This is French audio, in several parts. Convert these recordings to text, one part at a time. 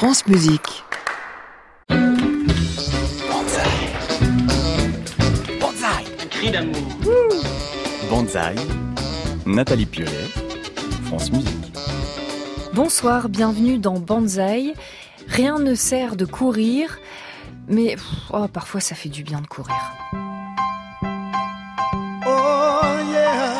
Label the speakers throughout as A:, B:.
A: France Musique.
B: Banzai. Banzai.
C: Un cri d'amour.
B: Banzai. Nathalie Piolet, France Musique.
D: Bonsoir, bienvenue dans Banzai. Rien ne sert de courir, mais parfois ça fait du bien de courir.
E: Oh yeah.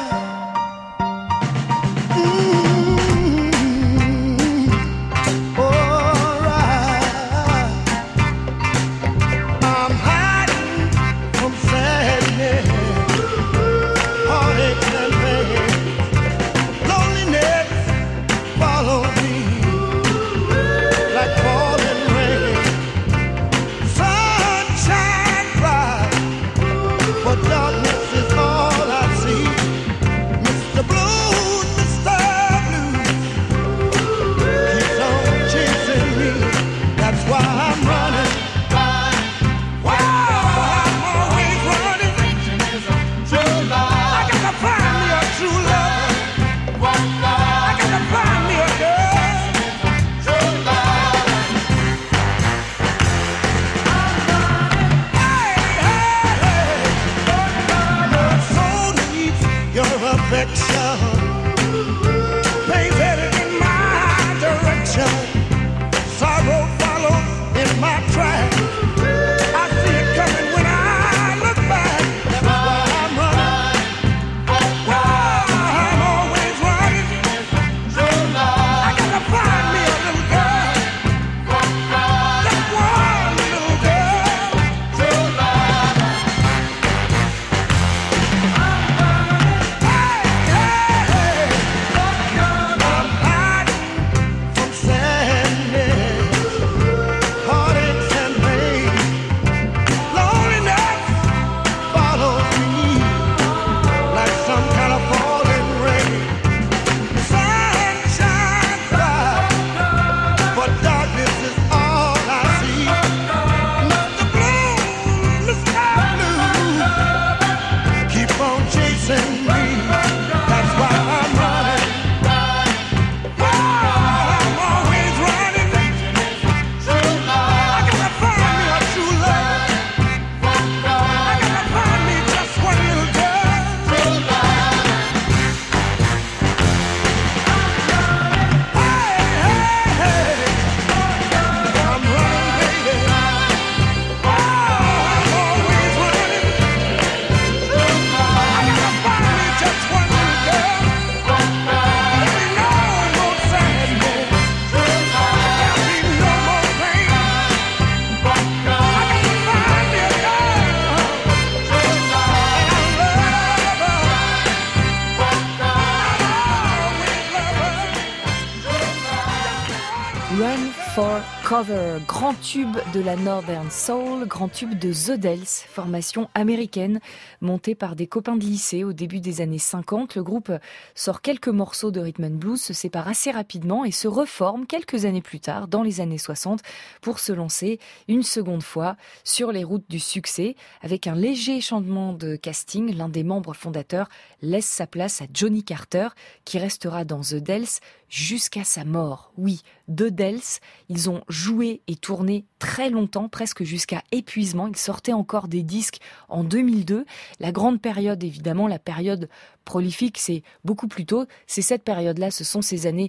D: Grand tube de la Northern Soul, grand tube de The Dells, formation américaine montée par des copains de lycée au début des années 50. Le groupe sort quelques morceaux de rhythm and blues, se sépare assez rapidement et se reforme quelques années plus tard, dans les années 60, pour se lancer une seconde fois sur les routes du succès. Avec un léger changement de casting, l'un des membres fondateurs laisse sa place à Johnny Carter, qui restera dans The Dells jusqu'à sa mort. Oui, The Dells, ils ont joué et tourné très longtemps, presque jusqu'à épuisement. Ils sortaient encore des disques en 2002. La grande période, évidemment, la période prolifique, c'est beaucoup plus tôt. C'est cette période-là, ce sont ces années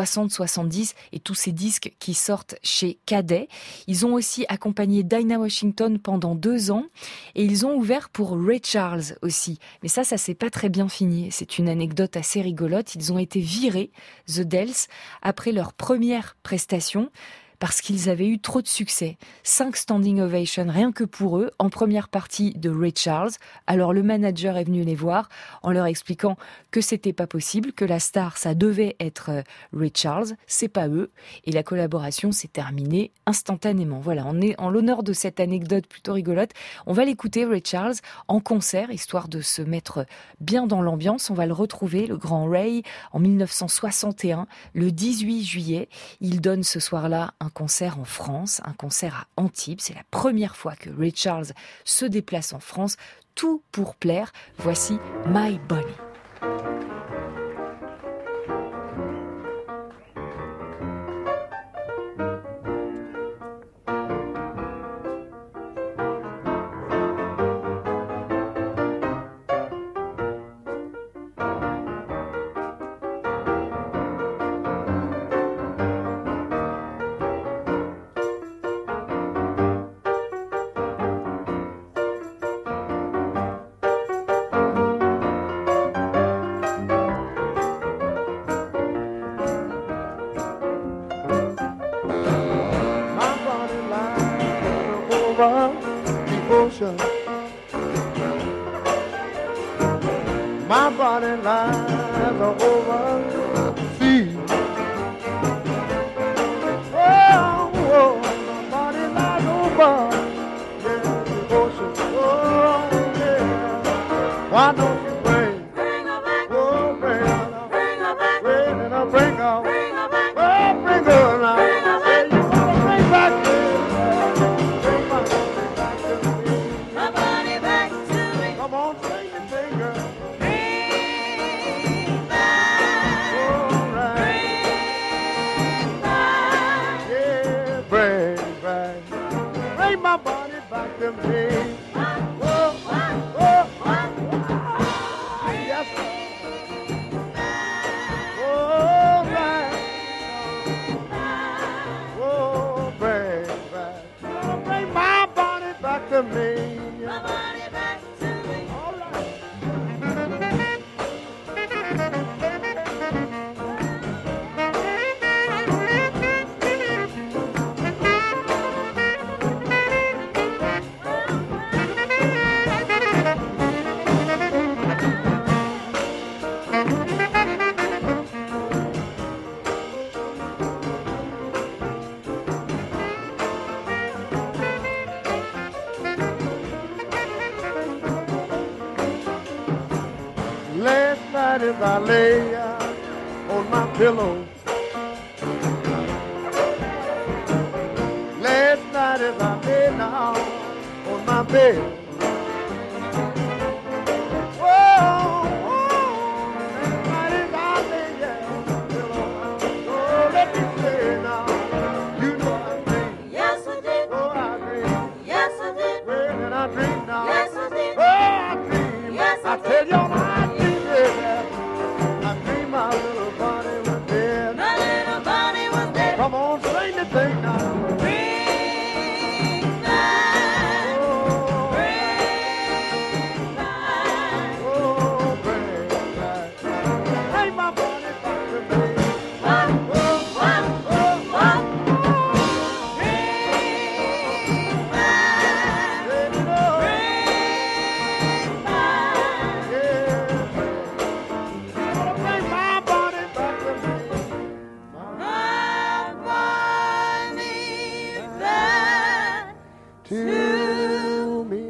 D: 60-70 et tous ces disques qui sortent chez Cadet. Ils ont aussi accompagné Dinah Washington pendant 2 ans et ils ont ouvert pour Ray Charles aussi. Mais ça s'est pas très bien fini. C'est une anecdote assez rigolote. Ils ont été virés, The Dells, après leur première prestation, parce qu'ils avaient eu trop de succès. 5 standing ovations rien que pour eux, en première partie de Ray Charles. Alors le manager est venu les voir en leur expliquant que c'était pas possible, que la star, ça devait être Ray Charles, c'est pas eux. Et la collaboration s'est terminée instantanément. Voilà, on est en l'honneur de cette anecdote plutôt rigolote. On va l'écouter, Ray Charles, en concert, histoire de se mettre bien dans l'ambiance. On va le retrouver, le grand Ray, en 1961, le 18 juillet. Il donne ce soir-là un concert en France, un concert à Antibes. C'est la première fois que Ray Charles se déplace en France, tout pour plaire. Voici My Bonnie.
E: My body lies overseas. Oh, my body lies over the ocean. Oh, yeah. Why don't you bring her back? Oh, bring her back. Bring her back. Oh, bring her now. Say you wanna bring back bring my body back to me. Come on, sing it, sing girl. Bring my body back to me. Oh, oh, oh, yes, oh, right. Oh, bring my body back to me. My body back to me. All right. Last night as I lay on my pillow, last night as I lay down on my bed, oh, last night as I lay on my pillow, oh, let me say now, you know I dream. Yes, I did. Oh, I dream. Yes, I did. Well, then I dream now. Yes, I did. Oh, I dream. Yes, I did. I tell y'all I dream. I dream my little body was dead. My little body was dead. Come on, sing the thing now. Bring back, bring back, oh, bring back, bring my body back to me. Oh, oh, oh, oh, oh. Bring back, bring back, yeah. Bring my body back to me. My body back to me.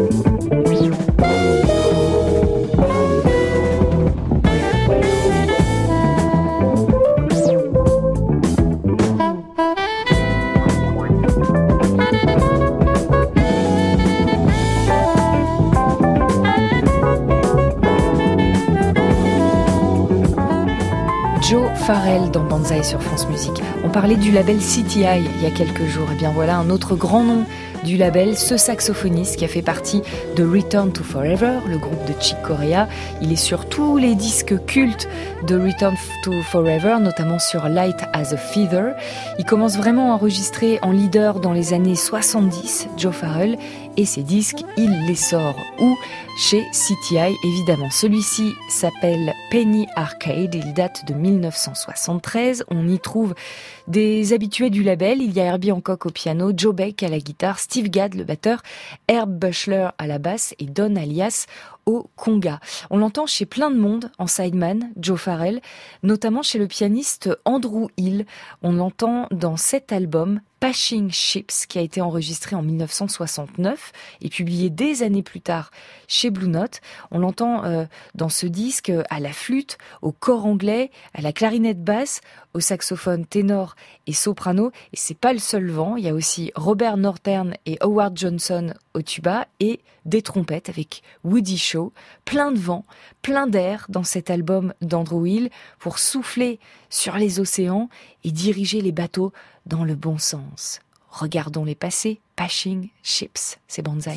D: Joe Farrell dans Banzai sur France Musique. On parlait du label CTI il y a quelques jours. Et bien voilà un autre grand nom du label, ce saxophoniste qui a fait partie de Return to Forever, le groupe de Chick Corea. Il est sur tous les disques cultes de Return to Forever, notamment sur Light as a Feather. Il commence vraiment à enregistrer en leader dans les années 70, Joe Farrell, et ses disques, il les sort où ? Chez CTI, évidemment. Celui-ci s'appelle Penny Arcade, il date de 1973. On y trouve des habitués du label. Il y a Herbie Hancock au piano, Joe Beck à la guitare, Steve Gadd le batteur, Herb Buchler à la basse et Don Alias au conga. On l'entend chez plein de monde en sideman, Joe Farrell, notamment chez le pianiste Andrew Hill. On l'entend dans cet album Passing Ships qui a été enregistré en 1969 et publié des années plus tard chez Blue Note. On l'entend dans ce disque à la flûte, au cor anglais, à la clarinette basse, au saxophone ténor et soprano. Et c'est pas le seul vent, il y a aussi Robert Northern et Howard Johnson au tuba et des trompettes avec Woody Shaw. Plein de vent, plein d'air dans cet album d'Andrew Hill pour souffler sur les océans et diriger les bateaux dans le bon sens. Regardons les passés, Passing Ships, c'est Banzai.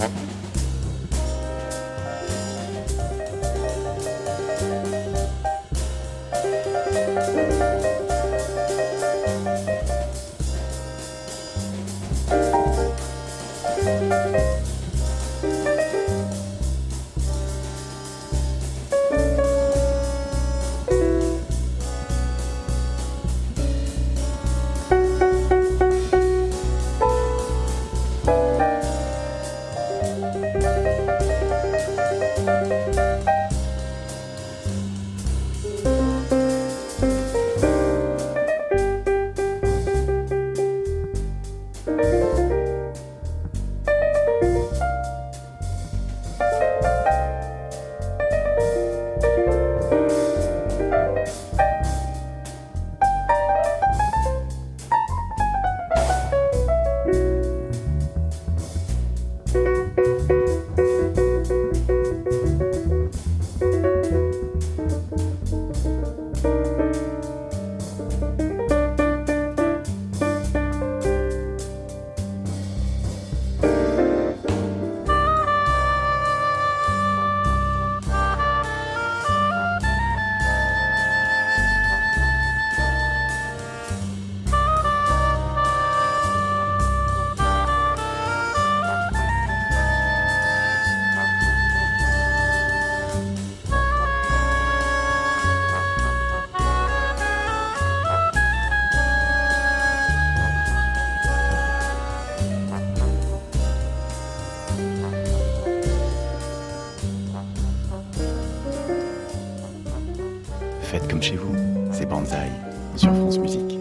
B: Faites comme chez vous, c'est Banzai sur France Musique.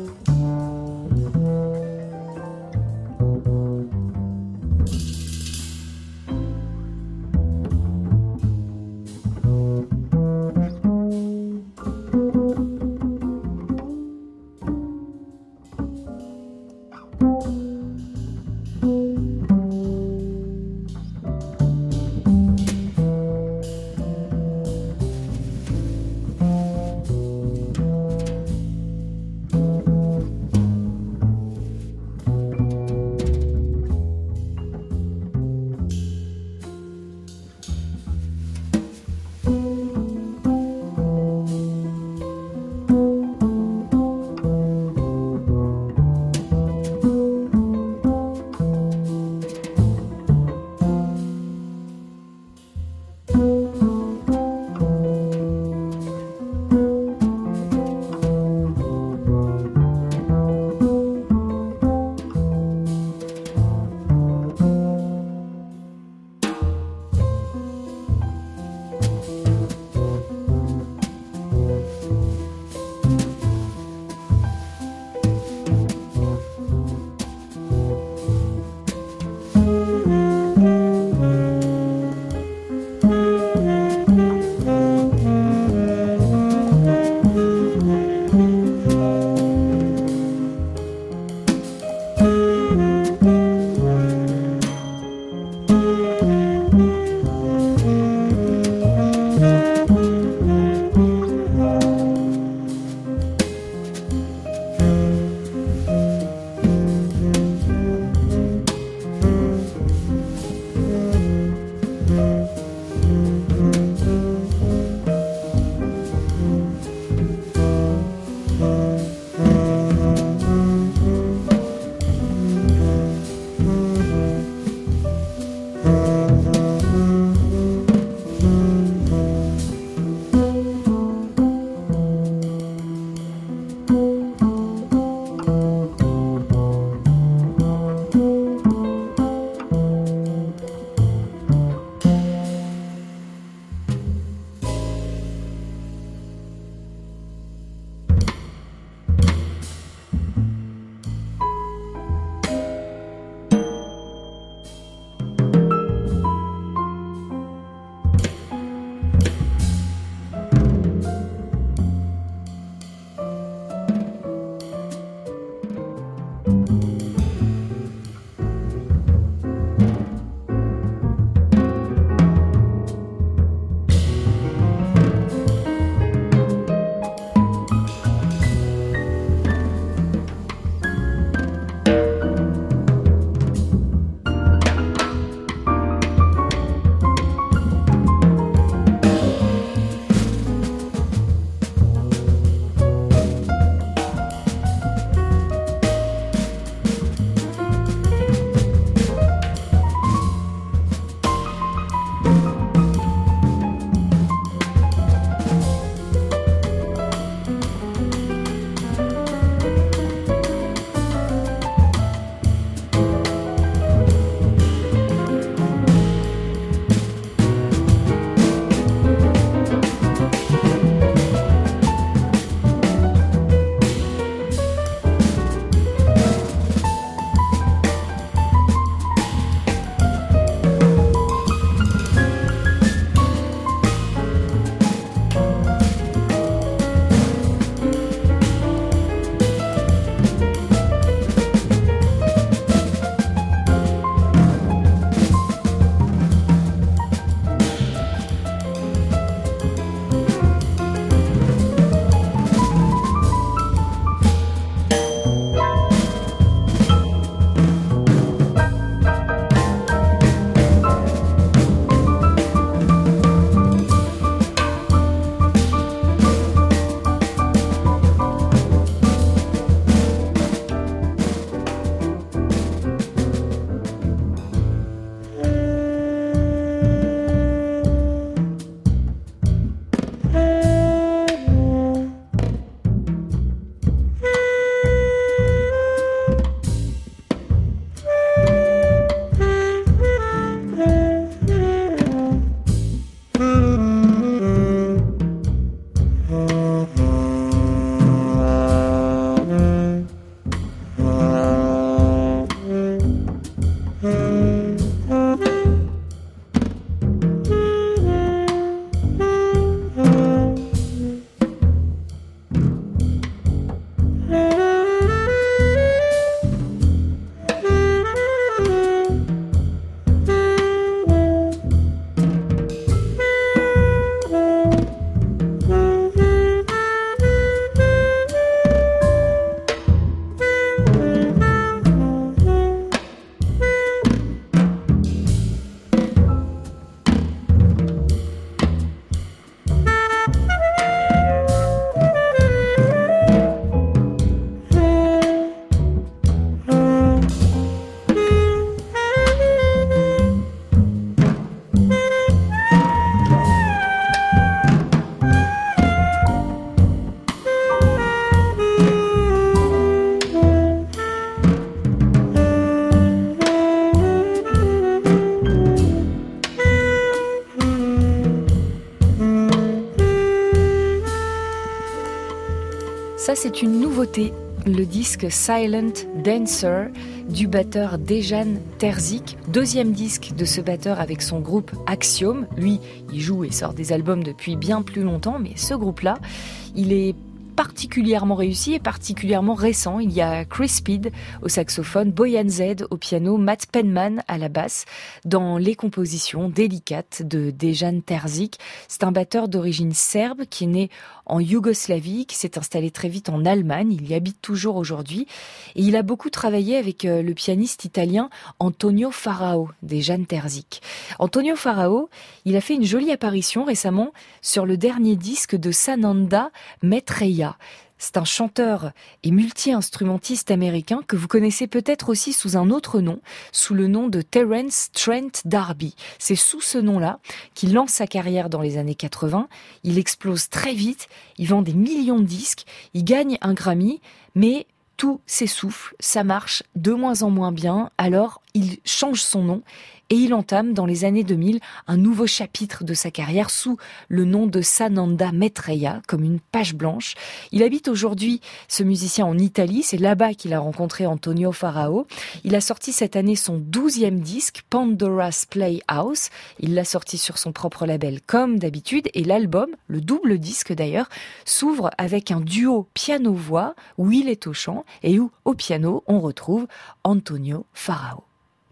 D: Ça, c'est une nouveauté. Le disque Silent Dancer du batteur Dejan Terzic, deuxième disque de ce batteur avec son groupe Axiom. Lui, il joue et sort des albums depuis bien plus longtemps, mais ce groupe-là, il est particulièrement réussi et particulièrement récent. Il y a Chris Speed au saxophone, Boyan Z au piano, Matt Penman à la basse, dans les compositions délicates de Dejan Terzic. C'est un batteur d'origine serbe qui est né en Yougoslavie, qui s'est installé très vite en Allemagne. Il y habite toujours aujourd'hui et il a beaucoup travaillé avec le pianiste italien Antonio Farao, Dejan Terzic. Antonio Farao, il a fait une jolie apparition récemment sur le dernier disque de Sananda Maitreya. C'est un chanteur et multi-instrumentiste américain que vous connaissez peut-être aussi sous un autre nom, sous le nom de Terence Trent D'Arby. C'est sous ce nom-là qu'il lance sa carrière dans les années 80. Il explose très vite, il vend des millions de disques, il gagne un Grammy, mais tout s'essouffle, ça marche de moins en moins bien, alors il change son nom et il entame dans les années 2000 un nouveau chapitre de sa carrière sous le nom de Sananda Maitreya, comme une page blanche. Il habite aujourd'hui, ce musicien, en Italie, c'est là-bas qu'il a rencontré Antonio Farao. Il a sorti cette année son 12e disque, Pandora's Playhouse. Il l'a sorti sur son propre label comme d'habitude et l'album, le double disque d'ailleurs, s'ouvre avec un duo piano-voix où il est au chant et où, au piano, on retrouve Antonio Farao.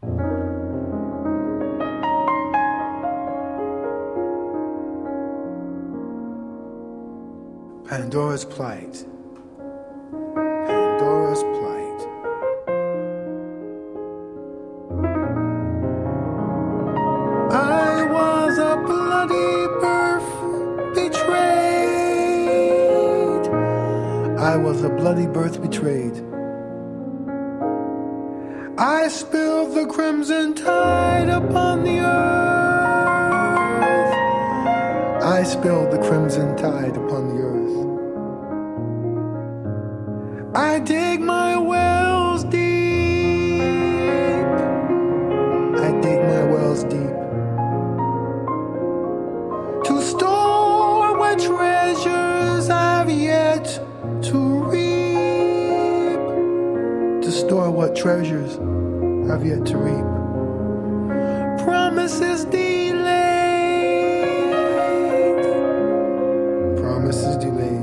A: Pandora's Plight. Pandora's Plight. I was a bloody birth betrayed. I was a bloody birth betrayed. I spilled the crimson tide upon the earth. I spilled the crimson tide upon the earth. I dig my wells deep. I dig my wells deep to store what treasures I've yet to reap. To store what treasures I've yet to reap. Promises delayed. Promises delayed.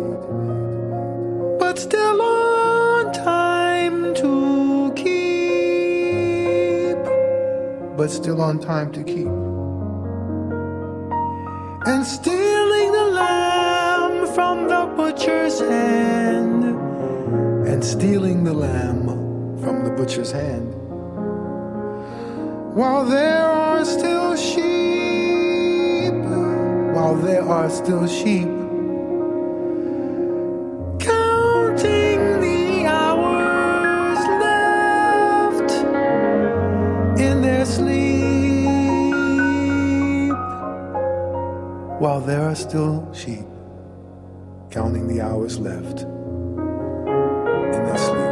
A: But still on time to keep. But still on time to keep. And stealing the lamb from the butcher's hand. And stealing the lamb from the butcher's hand. While there are still sheep. While there are still sheep. While there are still sheep, counting the hours left in their sleep.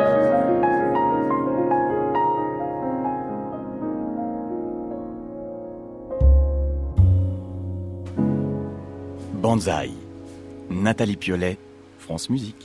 B: Banzai. Nathalie Piolet, France Musique.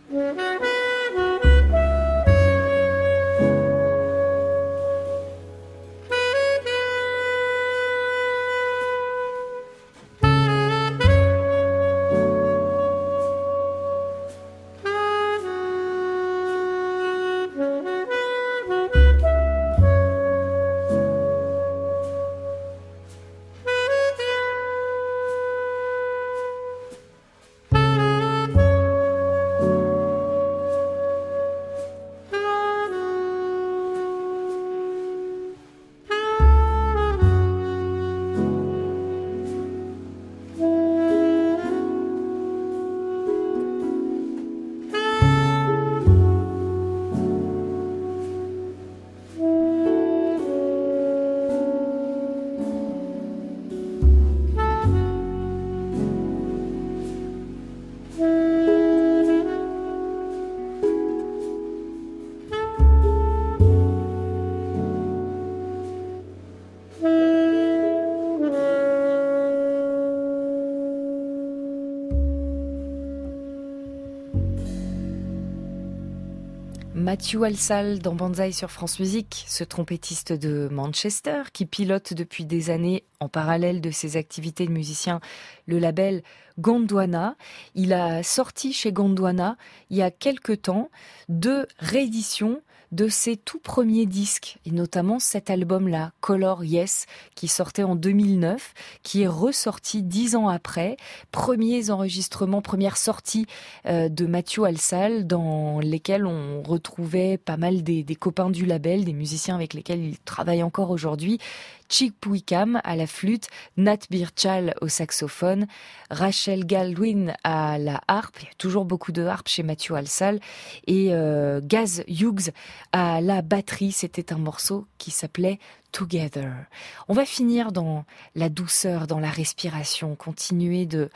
D: Matthew Halsall dans Banzai sur France Musique, ce trompettiste de Manchester qui pilote depuis des années en parallèle de ses activités de musicien le label Gondwana. Il a sorti chez Gondwana il y a quelque temps 2 rééditions de ses tout premiers disques, et notamment cet album-là, Color Yes, qui sortait en 2009, qui est ressorti 10 ans après. Premiers enregistrements, première sortie de Matthew Halsall, dans lesquels on retrouvait pas mal des copains du label, des musiciens avec lesquels il travaille encore aujourd'hui. Chick Wickham à la flûte, Nat Birchall au saxophone, Rachel Galdwin à la harpe, il y a toujours beaucoup de harpe chez Matthew Halsall, et Gaz Hughes à la batterie. C'était un morceau qui s'appelait Together. On va finir dans la douceur, dans la respiration, continuer de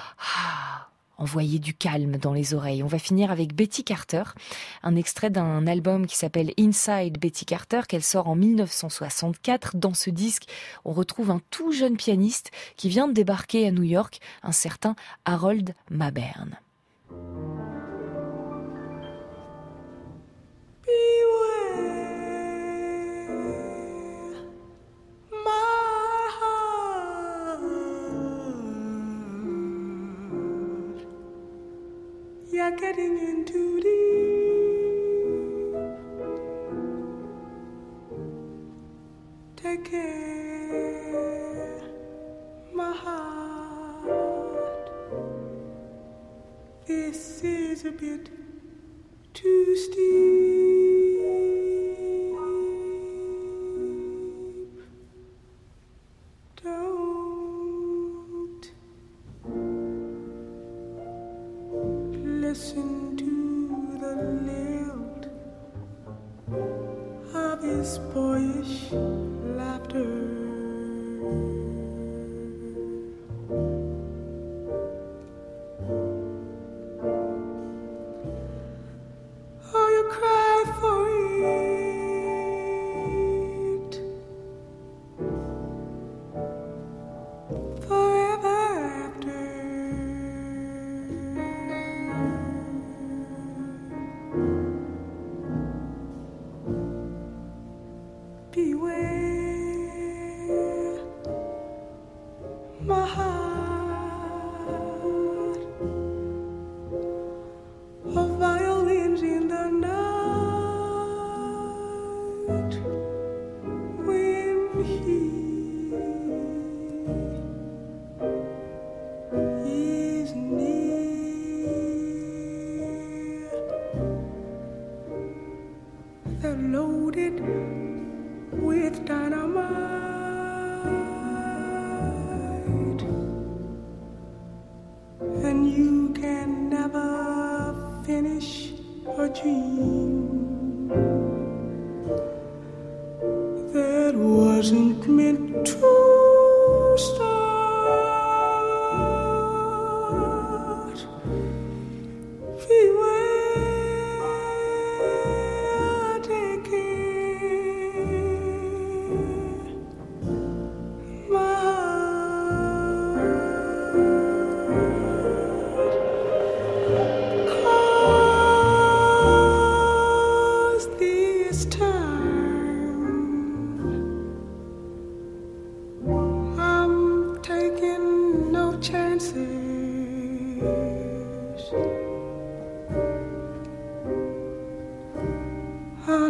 D: envoyer du calme dans les oreilles. On va finir avec Betty Carter, un extrait d'un album qui s'appelle Inside Betty Carter, qu'elle sort en 1964. Dans ce disque, on retrouve un tout jeune pianiste qui vient de débarquer à New York, un certain Harold Mabern.
C: You're getting in too deep. Take care, my heart. This is a bit too steep. Don't listen to the lilt of his boyish laughter. Oh, you cry for it forever after. Beware, my heart, of violins in the night when he is near. They're loaded with dynamite, and you can never finish a dream that wasn't meant to start. Beware, take care, my heart.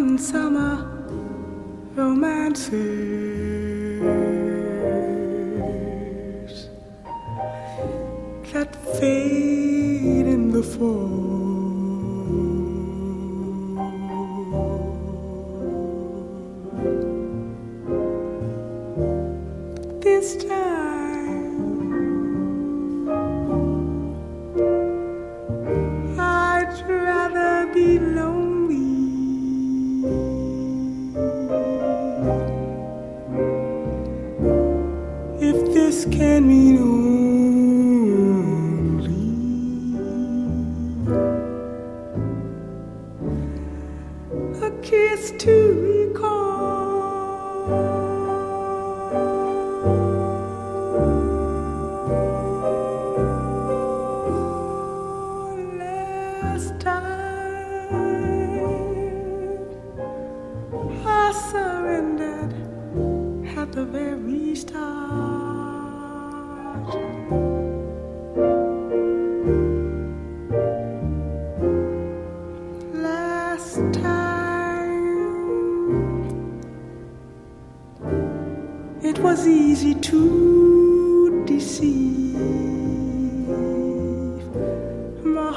C: and summer romances that fade in the fall. This time I'd rather be lonely. If this can mean only a kiss to recall. The very start. Last time it was easy to deceive my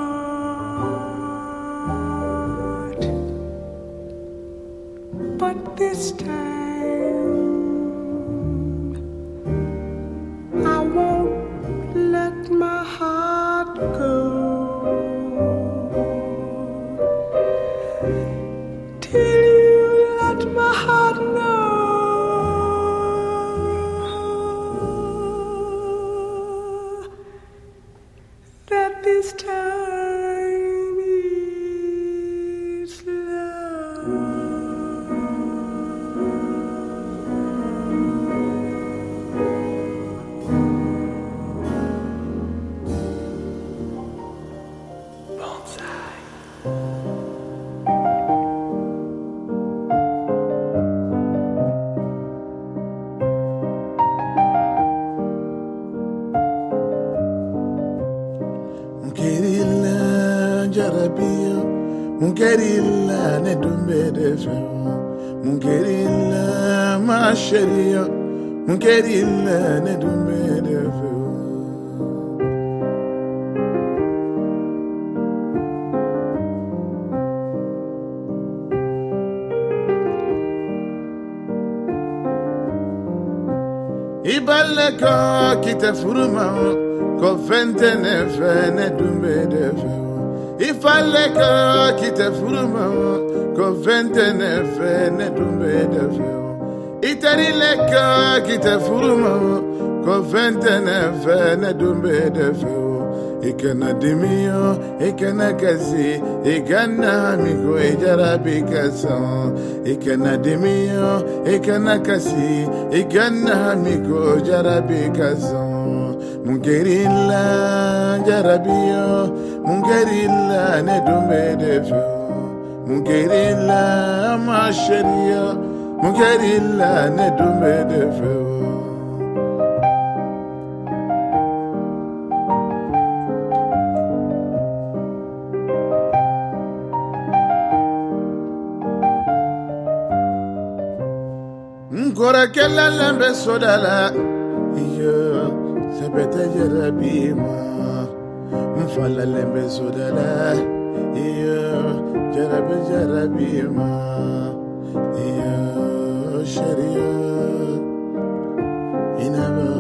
C: heart, but this time my heart go till you let my heart know that this time is love.
A: Mungerilla ne dumbe de feo, Mungerilla ma sheria, Mungerilla ne dumbe de feo. Ibaleka kita furuma, ko fente ne fe ne dumbe de feo. Il fallait que quitte furuma, ko vente ne fe ne dumbe de feo. Itari leka quitte furuma, ko vente ne fe ne dumbe de feo. Ikana dimio, ikana kasi, ikana amigo ejarabi kasan. Ikana dimio, ikana kasi, ikana amigo ejarabi kasan. Mungerilla jarabio, Mungerilla ne dumbe de feo, Mungerilla ma sheria, Mungerilla ne dumbe de feo. Nkora kella lambe sodala, iyo sepete jarabima. Mfala lembe sodala, iyo jarabima, iyo sharia inaba.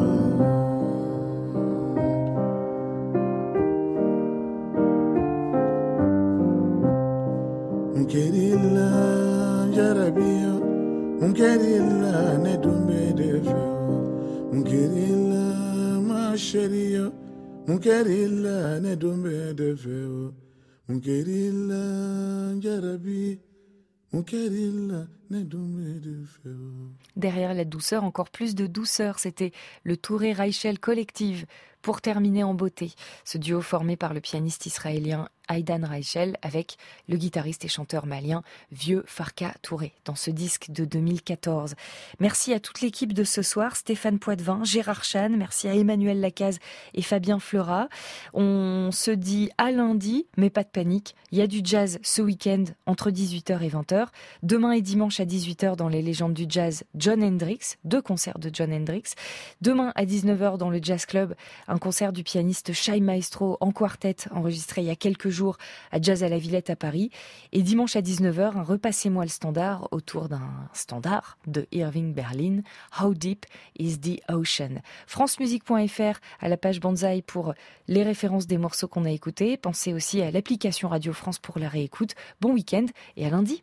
A: Mungerilla jarabio, Mungerilla ne dumbe de feo, Mungerilla ma sharia. Mungerilla ne dumbe de feo, Mungerilla jarabi, Mungerilla ne dumbe de feo.
D: Derrière la douceur, encore plus de douceur, c'était le Touré Reichel Collective. Pour terminer en beauté, ce duo formé par le pianiste israélien Aidan Reichel avec le guitariste et chanteur malien Vieux Farka Touré dans ce disque de 2014. Merci à toute l'équipe de ce soir, Stéphane Poitvin, Gérard Chan, merci à Emmanuel Lacaze et Fabien Fleurat. On se dit à lundi, mais pas de panique, il y a du jazz ce week-end entre 18h et 20h. Demain et dimanche à 18h dans les légendes du jazz, Jon Hendricks, 2 concerts de Jon Hendricks. Demain à 19h dans le Jazz Club, un concert du pianiste Shai Maestro en quartet enregistré il y a quelques jours à Jazz à la Villette à Paris. Et dimanche à 19h, un Repassez-moi le standard autour d'un standard de Irving Berlin, How Deep is the Ocean. francemusique.fr à la page Banzai pour les références des morceaux qu'on a écoutés. Pensez aussi à l'application Radio France pour la réécoute. Bon week-end et à lundi.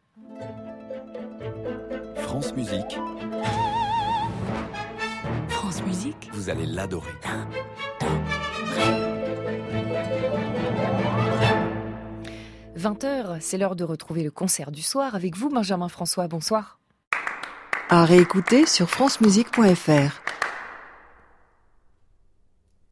B: France Musique.
C: France Musique.
B: Vous allez l'adorer.
D: 20h, c'est l'heure de retrouver le concert du soir avec vous, Benjamin François. Bonsoir.
F: À réécouter sur francemusique.fr.